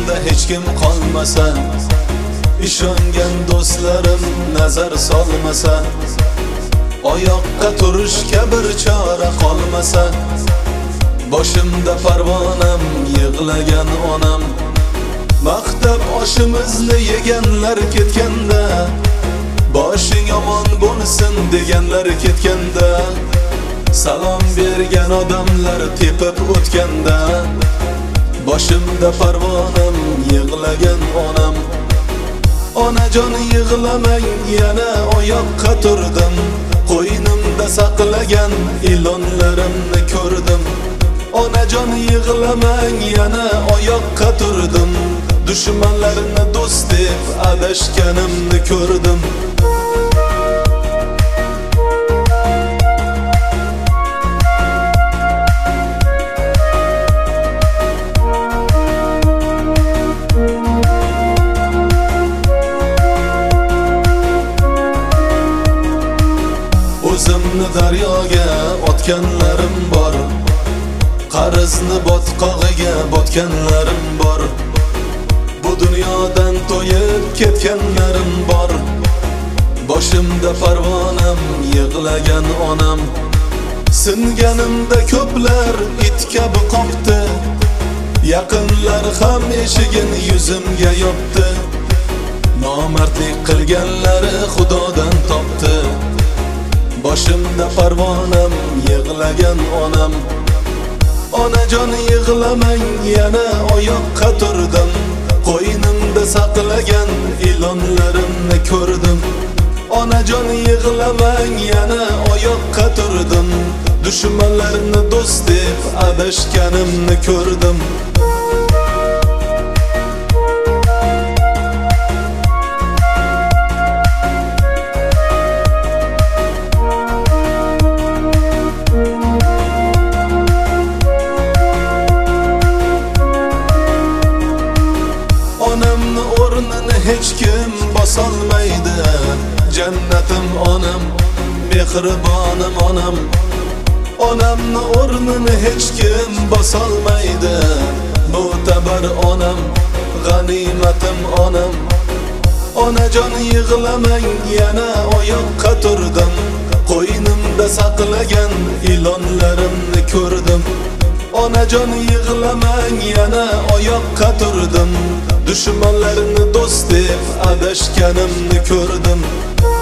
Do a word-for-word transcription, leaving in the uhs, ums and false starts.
boshimda hech kim qolmasa, ishongan do'stlarim nazar solmasa, oyoqqa turishga bir chora qolmasa, boshimda parvonam, yig'lagan onam, maktab oshimizni yeganlar ketganda, boshing omon bo'lsin deganlar ketganda, salom bergan odamlar tepib o'tganda, boshimda parvonam, yig'lagan onam. Onajon yig'lamang, yana oyoqqa turdim, qo'ynimda saqlagan ilonlarimni ko'rdim. Onajon yig'lamang, yana oyoqqa turdim, dushmanlarni do'st deb adashganimni ko'rdim. O'zimni daryoga otganlarim bor, qarizni botqog'iga botganlarim bor, bu dunyodan to'yib ketganlarim bor. Boshimda parvonam, yig'lagan onam, singanimda ko'plar it kabi qoqdi, yaqinlar ham eshigin yuzimga yopdi, nomardlik qilganlari Xudodan topdi. Boshimda parvonam, yig'lagan onam, onajon yig'lamang, yana oyoqqa turdim, qo'ynimda saqlagan ilonlarimni ko'rdim. Onajon yig'lamang, yana oyoqqa turdim, dushmanlarni do'st deb adashganimni ko'rdim. Onamni o'rnini hech kim bosolmaydi, jannatim onam, mehribonim onam. Onamni o'rnini hech kim bosolmaydi, mo'tabar onam, g'animatim onam. Onajon yig'lamang, yana oyoqqa turdim, qo'ynimda saqlagan ilonlarimni ko'rdim. Onajon yig'lamang, yana oyoqqa turdim, dushmanlarni do'st deb adashganimni ko'rdim.